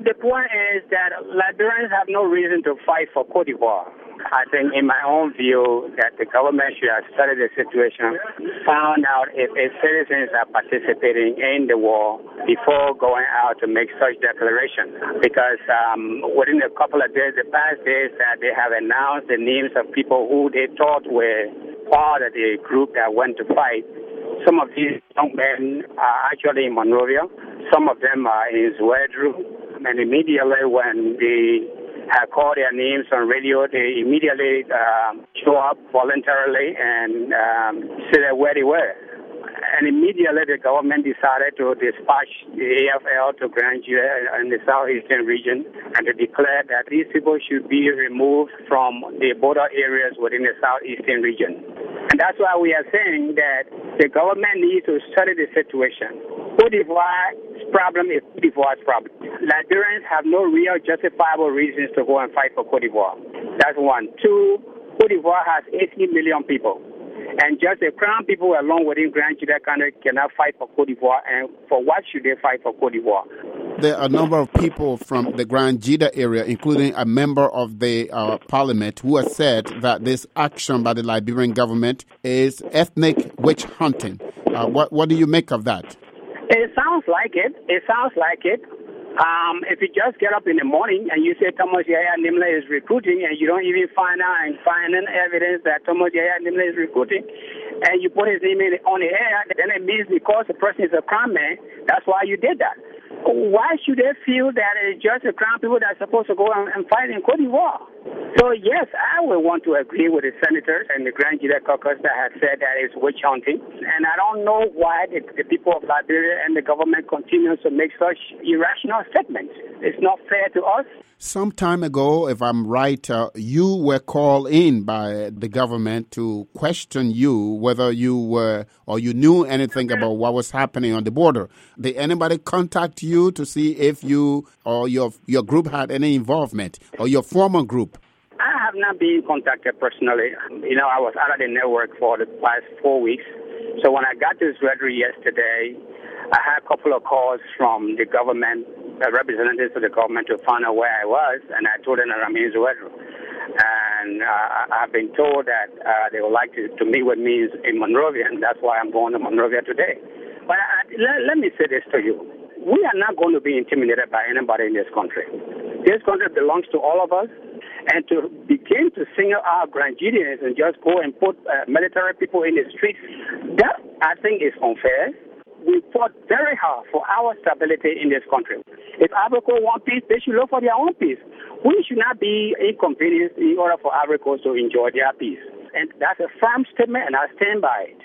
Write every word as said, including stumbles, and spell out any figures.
the point is that Liberians have no reason to fight for Cote d'Ivoire. I think, in my own view, that the government should have studied the situation, found out if its citizens are participating in the war before going out to make such declarations. Because um, within a couple of days, the past days, that they have announced the names of people who they thought were part of the group that went to fight. Some of these young men are actually in Monrovia. Some of them are in Zouadrou. And immediately when they have called their names on radio, they immediately uh, show up voluntarily and um, say where they were. And immediately the government decided to dispatch the A F L to Grand Jida in the southeastern region and to declare that these people should be removed from the border areas within the southeastern region. And that's why we are saying that the government needs to study the situation. Cote d'Ivoire's problem is Cote d'Ivoire's problem. Liberians have no real justifiable reasons to go and fight for Cote d'Ivoire. That's one. Two, Cote d'Ivoire has eighty million people. And just the crown people along within Grand Jida country cannot fight for Cote d'Ivoire. And for what should they fight for Cote d'Ivoire? There are a number of people from the Grand Jida area, including a member of the uh, parliament, who has said that this action by the Liberian government is ethnic witch hunting. Uh, what, what do you make of that? It sounds like it. It sounds like it. Um, if you just get up in the morning and you say Thomas Yaya Nimle is recruiting and you don't even find out and find any evidence that Thomas Yaya Nimle is recruiting and you put his name in, on the air, then it means because the person is a crown man, that's why you did that. Why should they feel that it's just the crown people that are supposed to go and, and fight in Cote d'Ivoire? So, yes, I would want to agree with the senators and the Grand Jida caucus that have said that it's witch hunting. And I don't know why the, the people of Liberia and the government continues to make such irrational statements. It's not fair to us. Some time ago, if I'm right, uh, you were called in by the government to question you whether you were or you knew anything about what was happening on the border. Did anybody contact you to see if you or your your group had any involvement, or your former group? I have not been contacted personally. You know, I was out of the network for the past four weeks. So when I got to Zouadrou yesterday, I had a couple of calls from the government, the representatives of the government, to find out where I was, and I told them that I'm in Zouadrou. And uh, I've been told that uh, they would like to, to meet with me in Monrovia, and that's why I'm going to Monrovia today. But I, let, let me say this to you. We are not going to be intimidated by anybody in this country. This country belongs to all of us. And to begin to single out Grand Jidians and just go and put uh, military people in the streets, that, I think, is unfair. We fought very hard for our stability in this country. If Ivory Coast want peace, they should look for their own peace. We should not be inconvenienced in order for Ivory Coast to enjoy their peace. And that's a firm statement, and I stand by it.